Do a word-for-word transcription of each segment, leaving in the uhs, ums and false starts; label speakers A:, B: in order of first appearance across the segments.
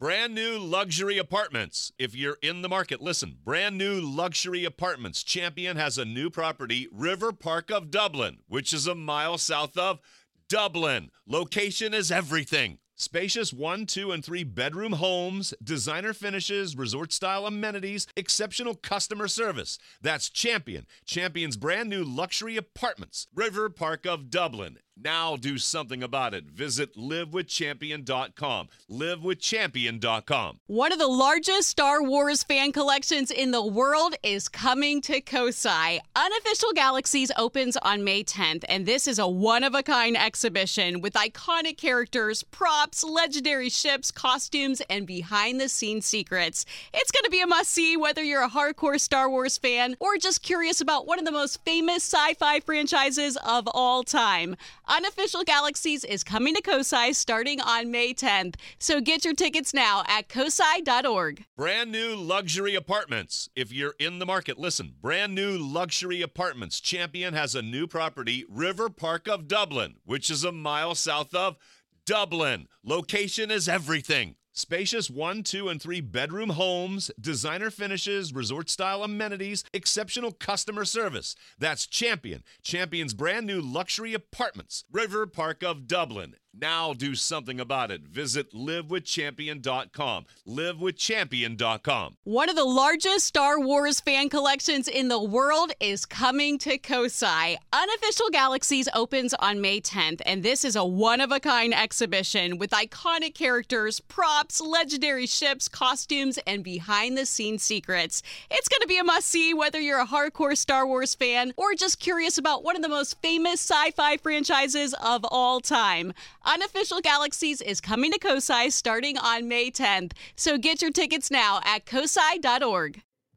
A: Brand new luxury apartments. If you're in the market, listen. Brand new luxury apartments. Champion has a new property, River Park of Dublin, which is a mile south of Dublin. Location is everything. Spacious one, two, and three bedroom homes, designer finishes, resort-style amenities, exceptional customer service. That's Champion. Champion's brand new luxury apartments. River Park of Dublin. Now do something about it. Visit live with champion dot com. live with champion dot com.
B: One of the largest Star Wars fan collections in the world is coming to Kosai. Unofficial Galaxies opens on May tenth, and this is a one-of-a-kind exhibition with iconic characters, props, legendary ships, costumes, and behind-the-scenes secrets. It's going to be a must-see whether you're a hardcore Star Wars fan or just curious about one of the most famous sci-fi franchises of all time. Unofficial Galaxies is coming to Kosai starting on May tenth, so get your tickets now at kosai dot org.
A: Brand new luxury apartments. If you're in the market, listen. Brand new luxury apartments. Champion has a new property, River Park of Dublin, which is a mile south of Dublin. Location is everything. Spacious one, two, and three bedroom homes, designer finishes, resort-style amenities, exceptional customer service. That's Champion. Champion's brand new luxury apartments. River Park of Dublin. Now do something about it. Visit live with champion dot com. live with champion dot com.
B: One of the largest Star Wars fan collections in the world is coming to Kosai. Unofficial Galaxies opens on May tenth, and this is a one-of-a-kind exhibition with iconic characters, props, legendary ships, costumes, and behind-the-scenes secrets. It's going to be a must-see whether you're a hardcore Star Wars fan or just curious about one of the most famous sci-fi franchises of all time. Unofficial Galaxies is coming to Kosai starting on May tenth, so get your tickets now at kosai dot org.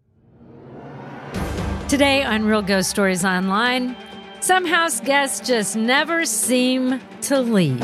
C: Today on Real Ghost Stories Online, some house guests just never seem to leave.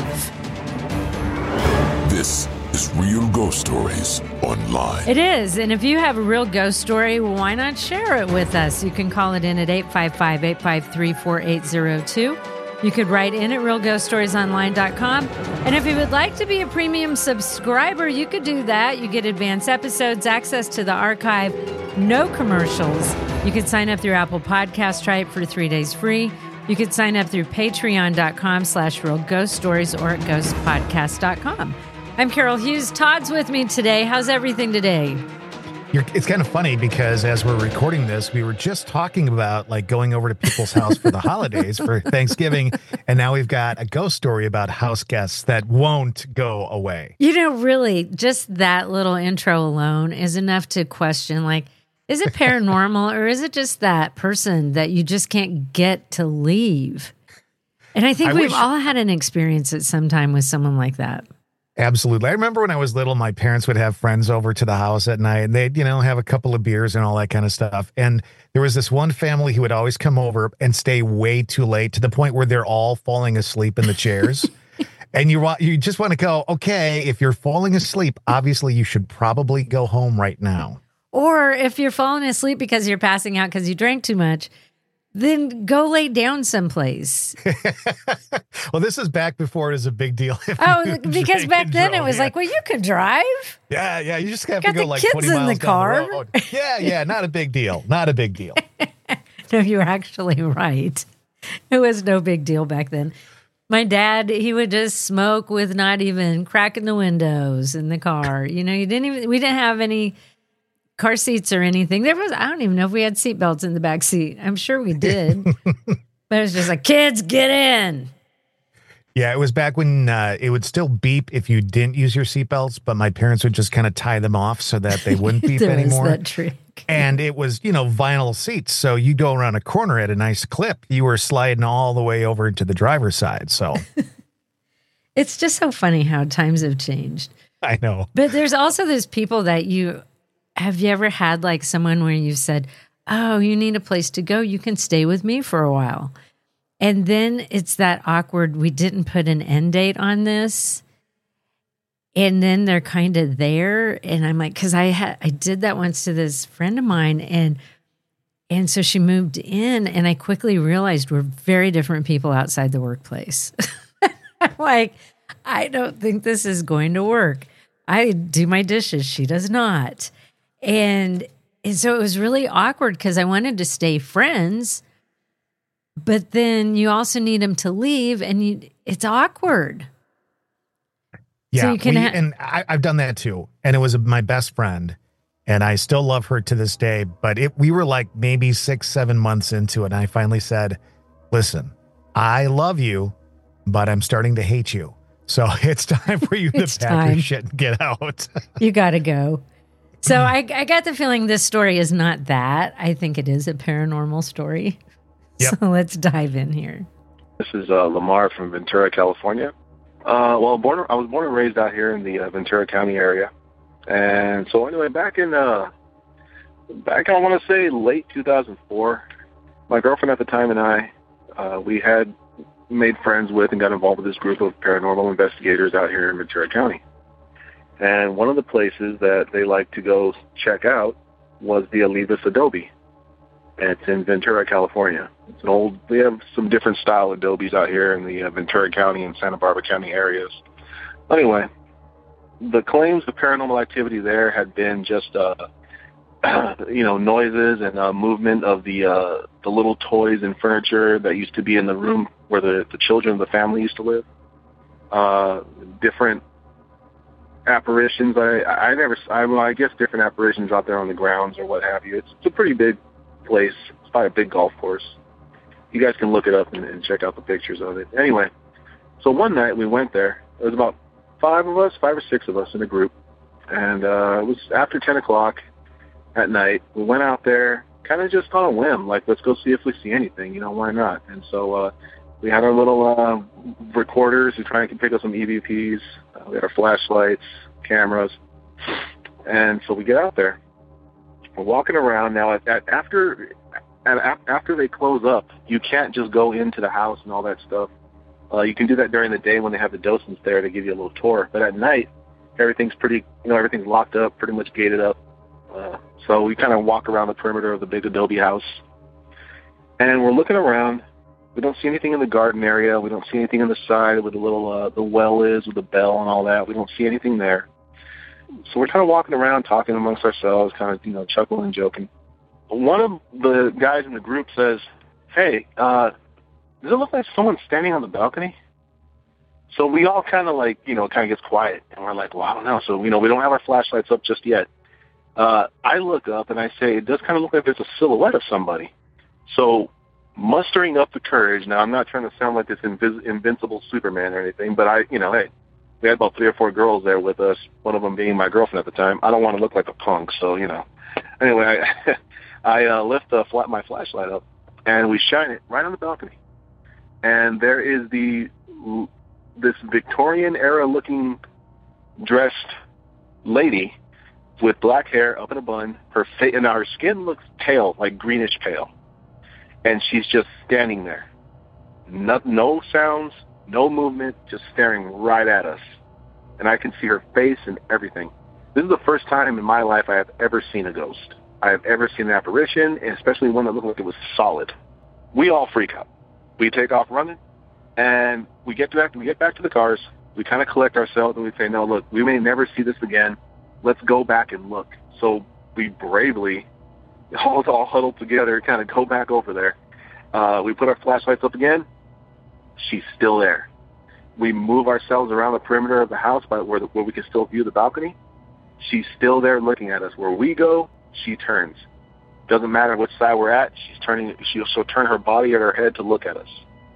D: This is Real Ghost Stories Online.
C: It is, and if you have a real ghost story, why not share it with us? You can call it in at eight five five, eight five three, four eight zero two. You could write in at real ghost stories online dot com. And if you would like to be a premium subscriber, you could do that. You get advanced episodes, access to the archive, no commercials. You could sign up through Apple Podcasts, try it for three days free. You could sign up through patreon dot com slash real ghost stories or at ghost podcast dot com. I'm Carol Hughes. Todd's with me today. How's everything today?
E: You're, it's kind of funny because as we're recording this, we were just talking about like going over to people's house for the holidays for Thanksgiving. And now we've got a ghost story about house guests that won't go away.
C: You know, really, just that little intro alone is enough to question, like, is it paranormal or is it just that person that you just can't get to leave? And I think
E: I
C: we've
E: wish-
C: all had an experience at some time with someone like that.
E: Absolutely. I remember when I was little, my parents would have friends over to the house at night and they'd, you know, have a couple of beers and all that kind of stuff. And there was this one family who would always come over and stay way too late to the point where they're all falling asleep in the chairs. And you want, you just want to go, okay, if you're falling asleep, obviously you should probably go home right now.
C: Or if you're falling asleep because you're passing out because you drank too much, then go lay down someplace.
E: Well, this is back before it was a big deal.
C: Oh, because back then drove, it was yeah. like, well, you can drive.
E: Yeah, yeah. You just have
C: Got
E: to go
C: the
E: like
C: kids
E: twenty
C: in
E: miles
C: the car.
E: down the road. Yeah, yeah. Not a big deal. Not a big deal.
C: No, you're actually right. It was no big deal back then. My dad, he would just smoke with not even cracking the windows in the car. You know, you didn't even, we didn't have any car seats or anything. There was, I don't even know if we had seat belts in the back seat. I'm sure we did. But it was just like, kids, get in.
E: Yeah, it was back when uh, it would still beep if you didn't use your seatbelts, but my parents would just kind of tie them off so that they wouldn't beep
C: there
E: anymore.
C: Was that trick.
E: And it was, you know, vinyl seats. So you go around a corner at a nice clip. You were sliding all the way over to the driver's side. So
C: it's just so funny how times have changed.
E: I know.
C: But there's also those people that you... Have you ever had like someone where you said, oh, you need a place to go. You can stay with me for a while. And then it's that awkward, we didn't put an end date on this. And then they're kind of there. And I'm like, because I had I did that once to this friend of mine. And and so she moved in. And I quickly realized we're very different people outside the workplace. I'm like, I don't think this is going to work. I do my dishes. She does not. And, and so it was really awkward because I wanted to stay friends, but then you also need them to leave, and you, it's awkward.
E: Yeah,
C: so you can
E: we,
C: ha-
E: and I, I've done that too. And it was my best friend, and I still love her to this day. But it, we were like maybe six, seven months into it, and I finally said, listen, I love you, but I'm starting to hate you. So it's time for you to
C: It's
E: pack
C: time.
E: your shit and get out.
C: You got to go. So I, I got the feeling this story is not that. I think it is a paranormal story.
E: Yep.
C: So let's dive in here.
F: This is uh, Lamar from Ventura, California. Uh, well, born, I was born and raised out here in the uh, Ventura County area. And so anyway, back in, uh, back I want to say late two thousand four, my girlfriend at the time and I, uh, we had made friends with and got involved with this group of paranormal investigators out here in Ventura County. And one of the places that they like to go check out was the Olivas Adobe. And it's in Ventura, California. It's an old, we have some different style adobes out here in the uh, Ventura County and Santa Barbara County areas. Anyway, the claims of paranormal activity there had been just, uh, you know, noises and uh, movement of the uh, the little toys and furniture that used to be in the room where the, the children of the family used to live. Uh, different apparitions. I I never, I, well, I guess different apparitions out there on the grounds or what have you. It's, it's a pretty big place. It's by a big golf course. You guys can look it up and, and check out the pictures of it. Anyway, so one night we went there. It was about five of us, five or six of us in a group, and uh, it was after ten o'clock at night. We went out there kind of just on a whim, like, let's go see if we see anything, you know, why not? And so uh, we had our little uh, recorders to try and pick up some E V Ps. Uh, we had our flashlights, cameras, and so we get out there. We're walking around now. At, at after at, after they close up, you can't just go into the house and all that stuff. Uh, you can do that during the day when they have the docents there to give you a little tour. But at night, everything's pretty, you know, everything's locked up, pretty much gated up. Uh, so we kind of walk around the perimeter of the big adobe house, and we're looking around. We don't see anything in the garden area. We don't see anything on the side where the little uh, the well is with the bell and all that. We don't see anything there. So we're kind of walking around, talking amongst ourselves, kind of, you know, chuckling and joking. One of the guys in the group says, "Hey, uh, does it look like someone's standing on the balcony?" So we all kind of like, you know, kind of gets quiet, and we're like, well, I don't know. So, you know, we don't have our flashlights up just yet. Uh, I look up and I say, it does kind of look like there's a silhouette of somebody. So mustering up the courage, now I'm not trying to sound like this invis- invincible Superman or anything, but I, you know, hey, we had about three or four girls there with us, one of them being my girlfriend at the time. I don't want to look like a punk, so, you know. Anyway, I, I uh, lift the flat, my flashlight up, and we shine it right on the balcony. And there is the this Victorian-era looking dressed lady with black hair up in a bun. Her face, and her skin looks pale, like greenish pale. And she's just standing there. No, no sounds, no movement, just staring right at us. And I can see her face and everything. This is the first time in my life I have ever seen a ghost. I have ever seen an apparition, and especially one that looked like it was solid. We all freak out. We take off running, and we get back, we get back to the cars. We kind of collect ourselves, and we say, no, look, we may never see this again. Let's go back and look. So we bravely, all, all huddled together, kind of go back over there. Uh, we put our flashlights up again. She's still there. We move ourselves around the perimeter of the house by where, the, where we can still view the balcony. She's still there looking at us. Where we go, she turns. Doesn't matter which side we're at, she's turning. She'll, she'll turn her body at her head to look at us.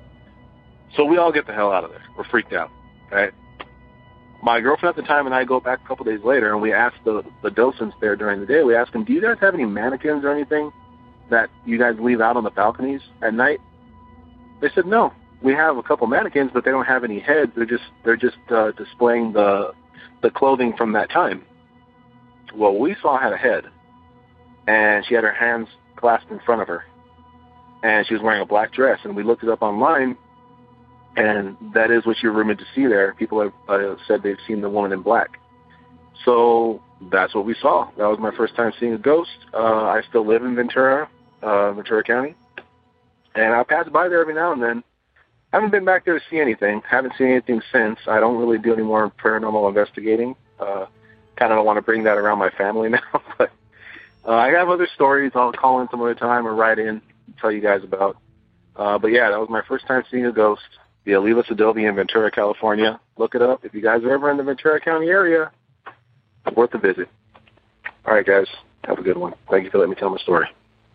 F: So we all get the hell out of there. We're freaked out, right? My girlfriend at the time and I go back a couple days later, and we ask the, the docents there during the day, we ask them, do you guys have any mannequins or anything that you guys leave out on the balconies at night? They said, no. We have a couple mannequins, but they don't have any heads. They're just they're just uh, displaying the the clothing from that time. Well, we saw had a head, and she had her hands clasped in front of her, and she was wearing a black dress. And we looked it up online, and that is what you're rumored to see there. People have uh, said they've seen the woman in black. So that's what we saw. That was my first time seeing a ghost. Uh, I still live in Ventura, uh, Ventura County, and I pass by there every now and then. I haven't been back there to see anything. Haven't seen anything since. I don't really do any more paranormal investigating. Uh, kind of don't want to bring that around my family now. But uh, I have other stories I'll call in some other time or write in and tell you guys about. Uh, but yeah, that was my first time seeing a ghost. The Oliva Adobe in Ventura, California. Look it up. If you guys are ever in the Ventura County area, it's worth a visit. All right, guys. Have a good one. Thank you for letting me tell my story.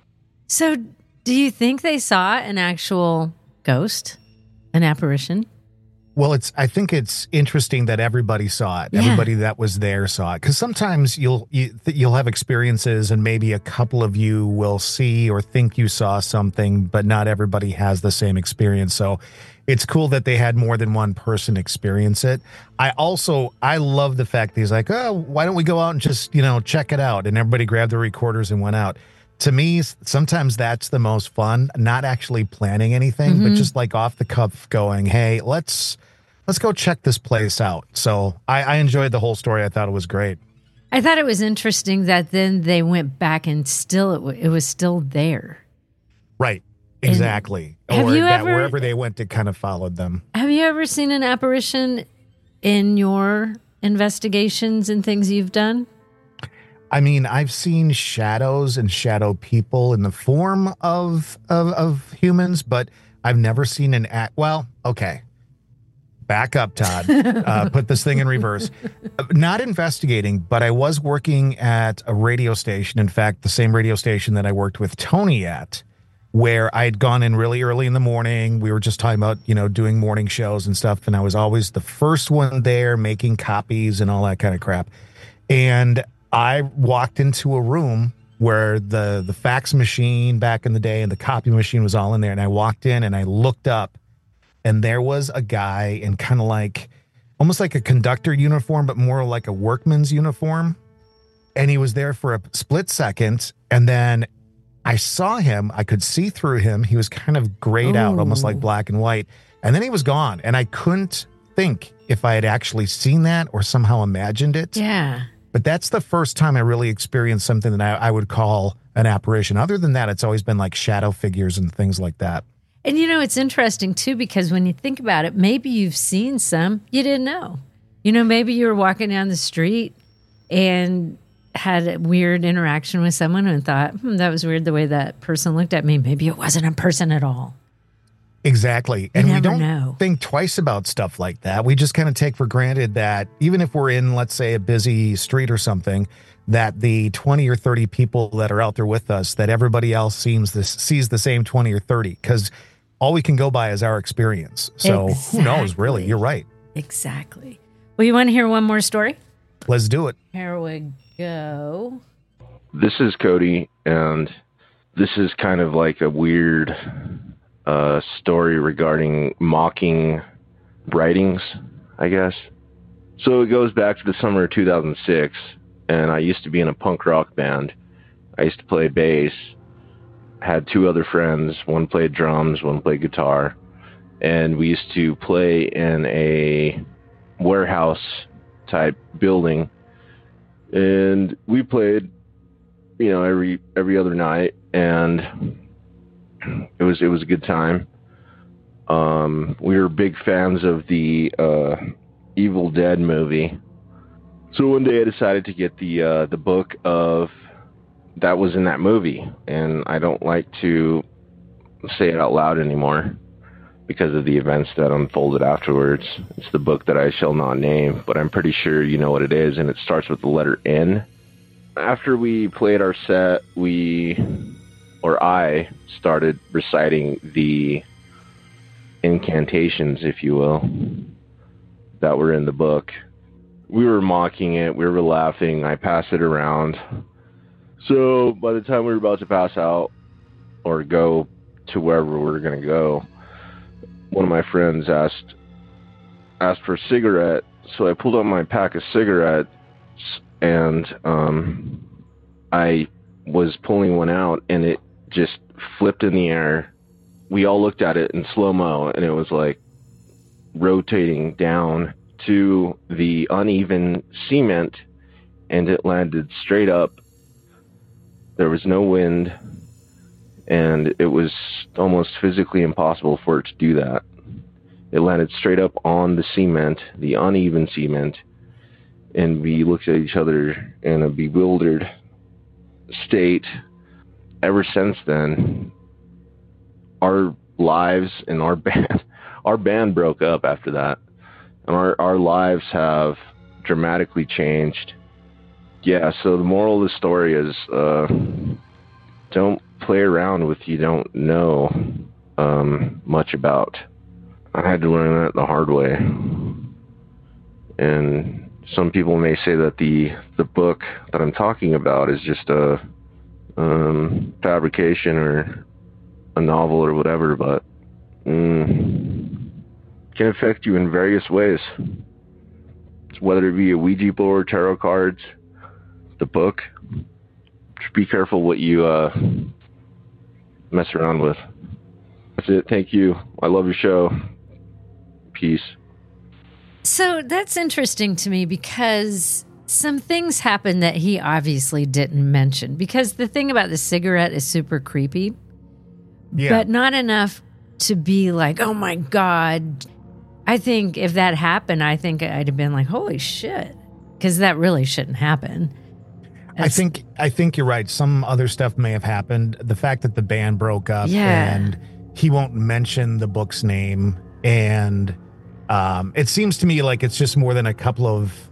C: So do you think they saw an actual ghost, an apparition?
E: Well, it's. I think it's interesting that everybody saw it.
C: Yeah.
E: Everybody that was there saw it. Because sometimes you'll you, you'll have experiences, and maybe a couple of you will see or think you saw something, but not everybody has the same experience. So it's cool that they had more than one person experience it. I also I love the fact that he's like, oh, why don't we go out and just you know check it out? And everybody grabbed their recorders and went out. To me, sometimes that's the most fun. Not actually planning anything, mm-hmm. but just like off the cuff, going, hey, let's. Let's go check this place out. So I, I enjoyed the whole story. I thought it was great.
C: I thought it was interesting that then they went back and still it, w- it was still there.
E: Right. Exactly.
C: And
E: or
C: you
E: that
C: ever,
E: wherever they went, it kind of followed them.
C: Have you ever seen an apparition in your investigations and things you've done?
E: I mean, I've seen shadows and shadow people in the form of of, of humans, but I've never seen an act. Well, okay. Back up, Todd. Uh, put this thing in reverse. Not investigating, but I was working at a radio station. In fact, the same radio station that I worked with Tony at, where I had gone in really early in the morning. We were just talking about, you know, doing morning shows and stuff. And I was always the first one there making copies and all that kind of crap. And I walked into a room where the, the fax machine back in the day and the copy machine was all in there. And I walked in and I looked up. And there was a guy in kind of like, almost like a conductor uniform, but more like a workman's uniform. And he was there for a split second. And then I saw him. I could see through him. He was kind of grayed out, almost like black and white. And then he was gone. And I couldn't think if I had actually seen that or somehow imagined it.
C: Yeah.
E: But that's the first time I really experienced something that I, I would call an apparition. Other than that, it's always been like shadow figures and things like that.
C: And, you know, it's interesting, too, because when you think about it, maybe you've seen some you didn't know. You know, maybe you were walking down the street and had a weird interaction with someone and thought, hmm, that was weird the way that person looked at me. Maybe it wasn't a person at all.
E: Exactly. And
C: you
E: we
C: never
E: don't
C: know.
E: think twice about stuff like that. We just kind of take for granted that even if we're in, let's say, a busy street or something, that the twenty or thirty people that are out there with us, that everybody else seems this, sees the same twenty or thirty. Because all we can go by is our experience. So
C: Exactly.
E: who knows, really? You're right.
C: Exactly. Well, you want to hear one more story?
E: Let's do it.
C: Here we go.
G: This is Cody, and this is kind of like a weird uh, story regarding mocking writings, I guess. So it goes back to the summer of two thousand six, and I used to be in a punk rock band. I used to play bass. Had two other friends. One played drums, one played guitar. And we used to play in a warehouse type building. And we played, you know, every every other night, and it was it was a good time. Um, we were big fans of the uh, Evil Dead movie. So one day I decided to get the uh, the book of that was in that movie, and I don't like to say it out loud anymore because of the events that unfolded afterwards. It's the book that I shall not name, but I'm pretty sure you know what it is, and it starts with the letter N. After we played our set, we, or I, started reciting the incantations, if you will, that were in the book. We were mocking it, we were laughing, I passed it around. So by the time we were about to pass out or go to wherever we were going to go, one of my friends asked asked for a cigarette. So I pulled out my pack of cigarettes, and um, I was pulling one out, and it just flipped in the air. We all looked at it in slow-mo, and it was like rotating down to the uneven cement, and it landed straight up. There was no wind, and it was almost physically impossible for it to do that. It landed straight up on the cement, the uneven cement, and we looked at each other in a bewildered state. Ever since then, our lives and our band, our band broke up after that, and our, our lives have dramatically changed. Yeah, so the moral of the story is, uh, don't play around with you don't know um, much about. I had to learn that the hard way. And some people may say that the, the book that I'm talking about is just a um, fabrication or a novel or whatever, but mm, can affect you in various ways. Whether it be a Ouija board, tarot cards, the book. Just be careful what you uh, mess around with. That's it. Thank you. I love your show. Peace.
C: So that's interesting to me because some things happened that he obviously didn't mention. Because the thing about the cigarette is super creepy,
E: Yeah.
C: but not enough to be like, oh my God. I think if that happened, I think I'd have been like, holy shit. Because that really shouldn't happen.
E: I think I think you're right. Some other stuff may have happened. The fact that the band broke up
C: Yeah.
E: and he won't mention the book's name, and um, it seems to me like it's just more than a couple of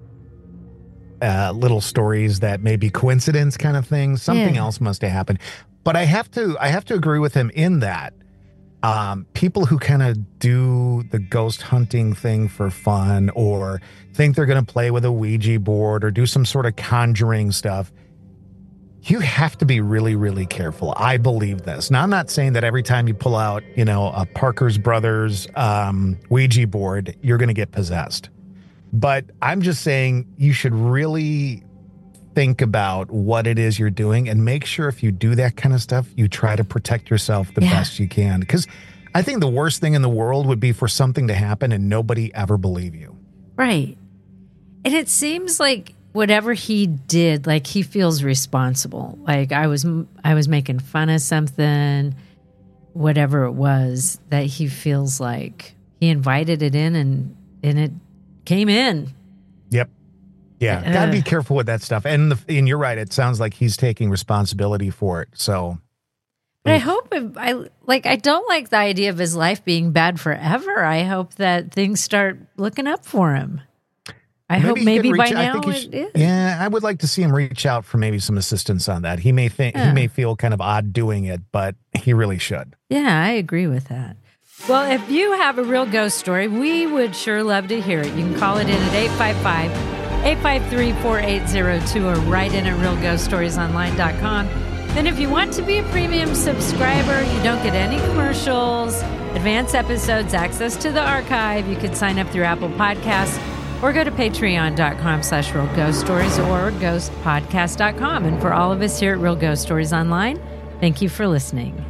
E: uh, little stories that may be coincidence kind of thing. Something
C: Yeah.
E: else must have happened. But I have to I have to agree with him in that um, people who kind of do the ghost hunting thing for fun, or think they're going to play with a Ouija board or do some sort of conjuring stuff, you have to be really, really careful. I believe this. Now, I'm not saying that every time you pull out, you know, a Parker's Brothers um, Ouija board, you're going to get possessed. But I'm just saying you should really think about what it is you're doing and make sure if you do that kind of stuff, you try to protect yourself the
C: Yeah.
E: best you can. Because I think the worst thing in the world would be for something to happen and nobody ever believe you.
C: Right. And it seems like whatever he did, like he feels responsible. Like I was, I was making fun of something, whatever it was, that he feels like he invited it in and, and it came in.
E: Yep. Yeah.
C: Uh,
E: Gotta be careful with that stuff. And the, and you're right. It sounds like he's taking responsibility for it. So.
C: But I hope if I like, I don't like the idea of his life being bad forever. I hope that things start looking up for him. I hope
E: he
C: maybe
E: could
C: by
E: reach- I
C: now
E: think he
C: it
E: should-
C: is.
E: Yeah, I would like to see him reach out for maybe some assistance on that. He may think
C: Yeah.
E: he may feel kind of odd doing it, but he really should.
C: Yeah, I agree with that. Well, if you have a real ghost story, we would sure love to hear it. You can call it in at eight five five, eight five three, four eight zero two or write in at real ghost stories online dot com. Then if you want to be a premium subscriber, you don't get any commercials, advanced episodes, access to the archive. You can sign up through Apple Podcasts or go to patreon.com slash real ghost stories or ghost podcast dot com. And for all of us here at Real Ghost Stories Online, thank you for listening.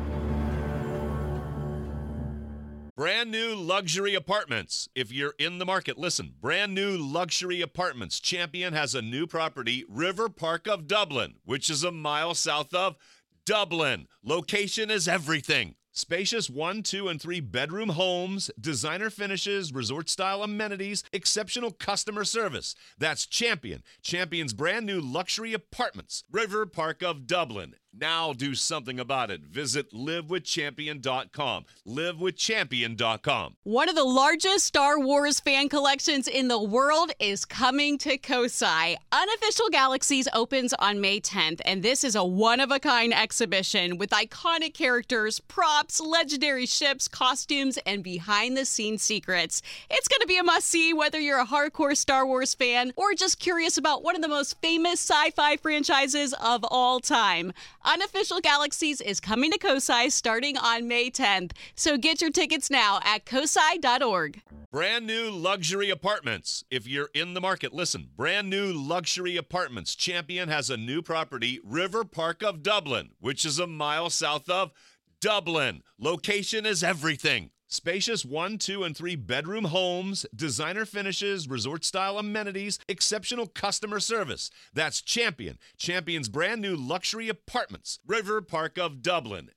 A: Brand new luxury apartments. If you're in the market, listen. Brand new luxury apartments. Champion has a new property, River Park of Dublin, which is a mile south of Dublin. Location is everything. Spacious one, two, and three bedroom homes, designer finishes, resort-style amenities, exceptional customer service. That's Champion. Champion's brand new luxury apartments, River Park of Dublin. Now do something about it. Visit live with champion dot com. live with champion dot com.
B: One of the largest Star Wars fan collections in the world is coming to Kosai. Unofficial Galaxies opens on May tenth, and this is a one-of-a-kind exhibition with iconic characters, props, legendary ships, costumes, and behind-the-scenes secrets. It's going to be a must-see whether you're a hardcore Star Wars fan or just curious about one of the most famous sci-fi franchises of all time. Unofficial Galaxies is coming to Kosai starting on May tenth, so get your tickets now at kosai dot org.
A: Brand new luxury apartments. If you're in the market, listen. Brand new luxury apartments. Champion has a new property, River Park of Dublin, which is a mile south of Dublin. Location is everything. Spacious one, two, and three bedroom homes, designer finishes, resort-style amenities, exceptional customer service. That's Champion. Champion's brand new luxury apartments, River Park of Dublin.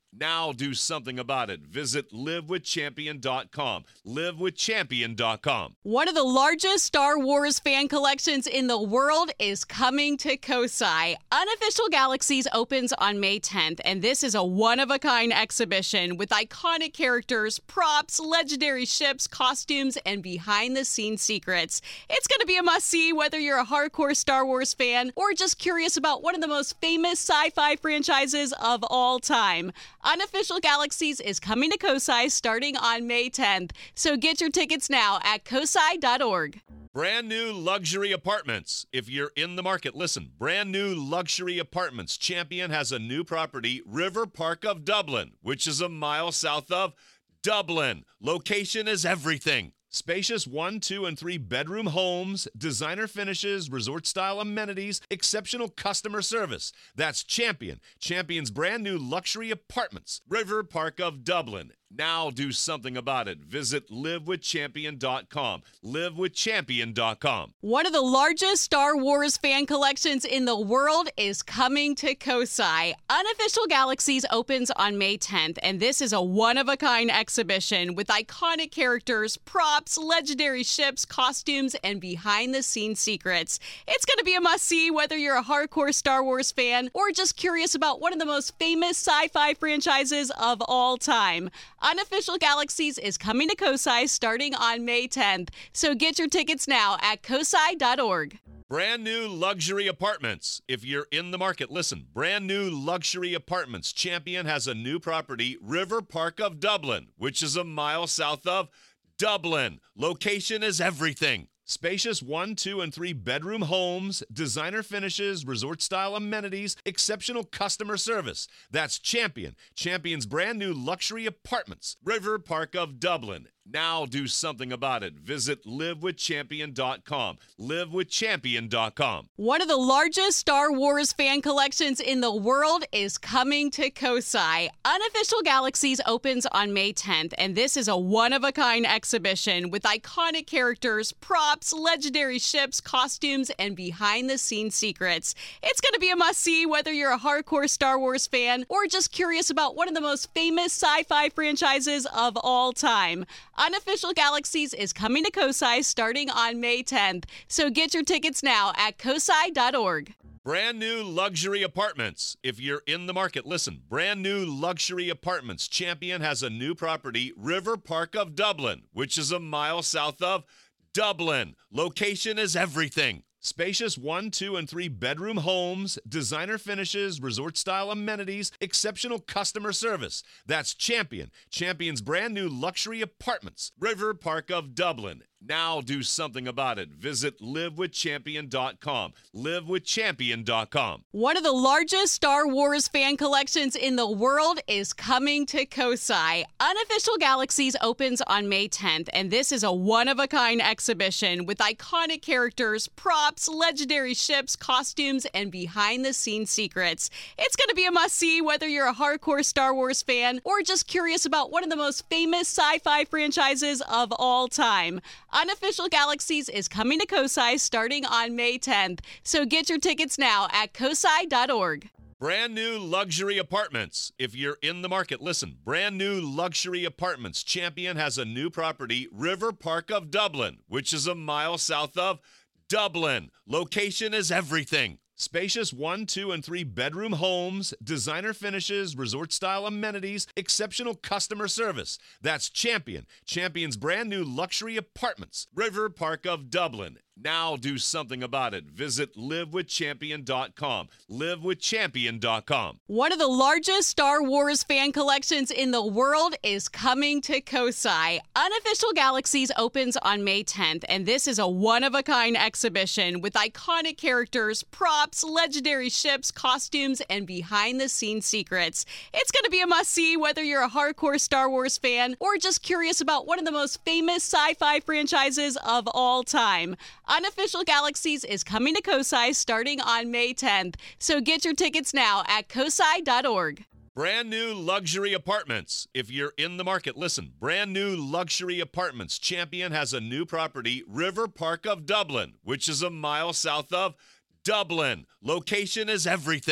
A: Now do something about it. Visit live with champion dot com. live with champion dot com.
B: One of the largest Star Wars fan collections in the world is coming to Kosai. Unofficial Galaxies opens on May tenth, and this is a one-of-a-kind exhibition with iconic characters, props, legendary ships, costumes, and behind-the-scenes secrets. It's going to be a must-see whether you're a hardcore Star Wars fan or just curious about one of the most famous sci-fi franchises of all time. Unofficial Galaxies is coming to Kosai starting on May tenth, so get your tickets now at kosai dot org.
A: Brand new luxury apartments. If you're in the market, listen. Brand new luxury apartments. Champion has a new property, River Park of Dublin, which is a mile south of Dublin. Location is everything. Spacious one, two, and three bedroom homes, designer finishes, resort-style amenities, exceptional customer service. That's Champion. Champion's brand new luxury apartments. River Park of Dublin. Now do something about it. Visit live with champion dot com. live with champion dot com.
B: One of the largest Star Wars fan collections in the world is coming to Kosai. Unofficial Galaxies opens on May tenth, and this is a one-of-a-kind exhibition with iconic characters, props, legendary ships, costumes, and behind-the-scenes secrets. It's going to be a must-see whether you're a hardcore Star Wars fan or just curious about one of the most famous sci-fi franchises of all time. Unofficial Galaxies is coming to Kosai starting on May tenth, so get your tickets now at kosai dot org.
A: Brand new luxury apartments. If you're in the market, listen. Brand new luxury apartments. Champion has a new property, River Park of Dublin, which is a mile south of Dublin. Location is everything. Spacious one, two, and three bedroom homes, designer finishes, resort-style amenities, exceptional customer service. That's Champion. Champion's brand new luxury apartments. River Park of Dublin. Now do something about it. Visit live with champion dot com. live with champion dot com.
B: One of the largest Star Wars fan collections in the world is coming to Kosai. Unofficial Galaxies opens on May tenth, and this is a one-of-a-kind exhibition with iconic characters, props, legendary ships, costumes, and behind-the-scenes secrets. It's going to be a must-see whether you're a hardcore Star Wars fan or just curious about one of the most famous sci-fi franchises of all time. Unofficial Galaxies is coming to Kosai starting on May tenth, so get your tickets now at kosai dot org.
A: Brand new luxury apartments. If you're in the market, listen. Brand new luxury apartments. Champion has a new property, River Park of Dublin, which is a mile south of Dublin. Location is everything. Spacious one, two, and three bedroom homes, designer finishes, resort-style amenities, exceptional customer service. That's Champion. Champion's brand new luxury apartments. River Park of Dublin. Now do something about it. Visit live with champion dot com. live with champion dot com.
B: One of the largest Star Wars fan collections in the world is coming to Kosai. Unofficial Galaxies opens on May tenth, and this is a one-of-a-kind exhibition with iconic characters, props, legendary ships, costumes, and behind-the-scenes secrets. It's going to be a must-see whether you're a hardcore Star Wars fan or just curious about one of the most famous sci-fi franchises of all time. Unofficial Galaxies is coming to Kosai starting on May tenth, so get your tickets now at kosai dot org.
A: Brand new luxury apartments. If you're in the market, listen. Brand new luxury apartments. Champion has a new property, River Park of Dublin, which is a mile south of Dublin. Location is everything. Spacious one, two, and three bedroom homes, designer finishes, resort-style amenities, exceptional customer service. That's Champion. Champion's brand new luxury apartments. River Park of Dublin. Now do something about it. Visit live with champion dot com. live with champion dot com.
B: One of the largest Star Wars fan collections in the world is coming to Kosai. Unofficial Galaxies opens on May tenth, and this is a one-of-a-kind exhibition with iconic characters, props, legendary ships, costumes, and behind-the-scenes secrets. It's going to be a must-see whether you're a hardcore Star Wars fan or just curious about one of the most famous sci-fi franchises of all time. Unofficial Galaxies is coming to Kosai starting on May tenth, so get your tickets now at kosai dot org.
A: Brand new luxury apartments. If you're in the market, listen. Brand new luxury apartments. Champion has a new property, River Park of Dublin, which is a mile south of Dublin. Location is everything.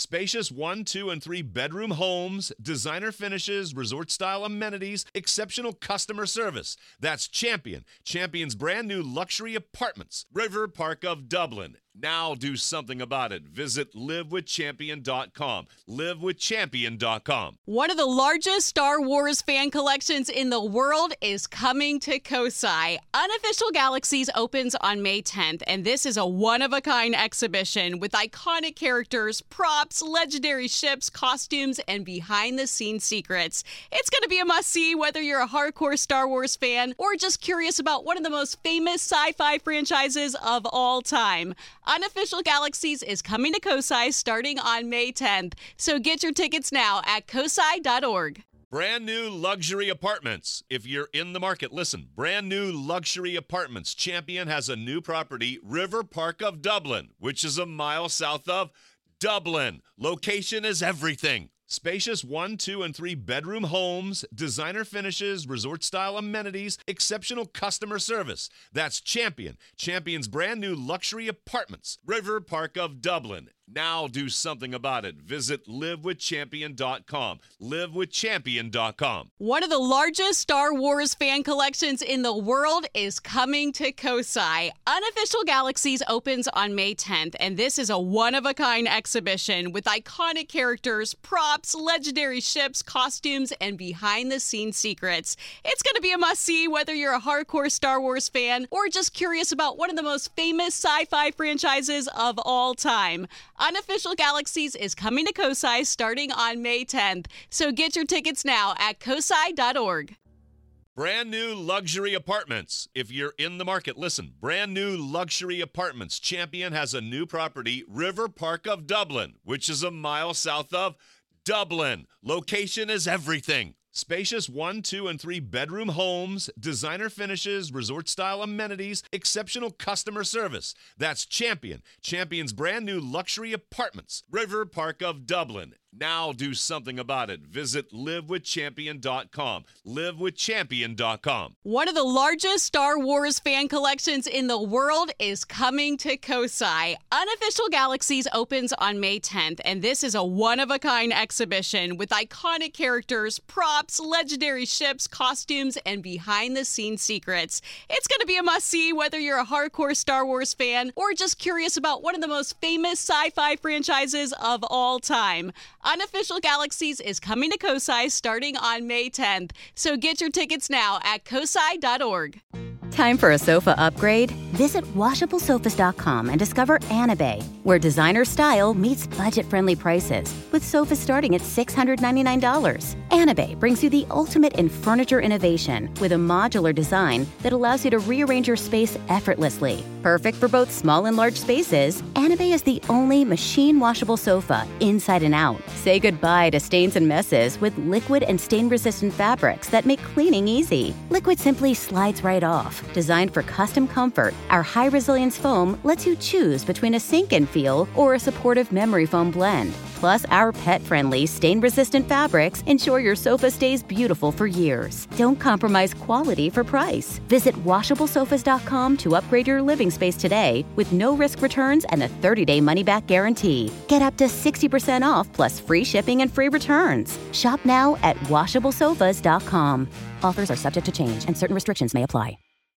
A: Spacious one, two, and three bedroom homes, designer finishes, resort-style amenities, exceptional customer service. That's Champion. Champion's brand new luxury apartments. River Park of Dublin. Now do something about it. Visit live with champion dot com. live with champion dot com.
B: One of the largest Star Wars fan collections in the world is coming to Kosai. Unofficial Galaxies opens on May tenth, and this is a one-of-a-kind exhibition with iconic characters, props, legendary ships, costumes, and behind-the-scenes secrets. It's going to be a must-see whether you're a hardcore Star Wars fan or just curious about one of the most famous sci-fi franchises of all time. Unofficial Galaxies is coming to Kosai starting on May tenth, so get your tickets now at kosai dot org.
A: Brand new luxury apartments. If you're in the market, listen. Brand new luxury apartments. Champion has a new property, River Park of Dublin, which is a mile south of Dublin. Location is everything. Spacious one, two, and three bedroom homes, designer finishes, resort-style amenities, exceptional customer service. That's Champion. Champion's brand new luxury apartments. River Park of Dublin. Now do something about it. Visit live with champion dot com. live with champion dot com.
B: One of the largest Star Wars fan collections in the world is coming to Kosai. Unofficial Galaxies opens on May tenth, and this is a one-of-a-kind exhibition with iconic characters, props, legendary ships, costumes, and behind-the-scenes secrets. It's going to be a must-see whether you're a hardcore Star Wars fan or just curious about one of the most famous sci-fi franchises of all time. Unofficial Galaxies is coming to Kosai starting on May tenth, so get your tickets now at kosai dot org.
A: Brand new luxury apartments. If you're in the market, listen. Brand new luxury apartments. Champion has a new property, River Park of Dublin, which is a mile south of Dublin. Location is everything. Spacious one, two, and three bedroom homes, designer finishes, resort-style amenities, exceptional customer service. That's Champion. Champion's brand new luxury apartments. River Park of Dublin. Now do something about it. Visit live with champion dot com. live with champion dot com.
B: One of the largest Star Wars fan collections in the world is coming to Kosai. Unofficial Galaxies opens on May tenth, and this is a one-of-a-kind exhibition with iconic characters, props, legendary ships, costumes, and behind-the-scenes secrets. It's going to be a must-see whether you're a hardcore Star Wars fan or just curious about one of the most famous sci-fi franchises of all time. Unofficial Galaxies is coming to Kosai starting on May tenth, so get your tickets now at kosai dot org.
H: Time for a sofa upgrade? Visit washable sofas dot com and discover Anabay, where designer style meets budget-friendly prices, with sofas starting at six hundred ninety-nine dollars. Anabay brings you the ultimate in furniture innovation with a modular design that allows you to rearrange your space effortlessly. Perfect for both small and large spaces, Anabay is the only machine-washable sofa inside and out. Say goodbye to stains and messes with liquid and stain-resistant fabrics that make cleaning easy. Liquid simply slides right off. Designed for custom comfort, our high-resilience foam lets you choose between a sink-in feel or a supportive memory foam blend. Plus, our pet-friendly, stain-resistant fabrics ensure your sofa stays beautiful for years. Don't compromise quality for price. Visit washable sofas dot com to upgrade your living space today with no-risk returns and a thirty-day money-back guarantee. Get up to sixty percent off plus free shipping and free returns. Shop now at washable sofas dot com. Offers are subject to change and certain restrictions may apply.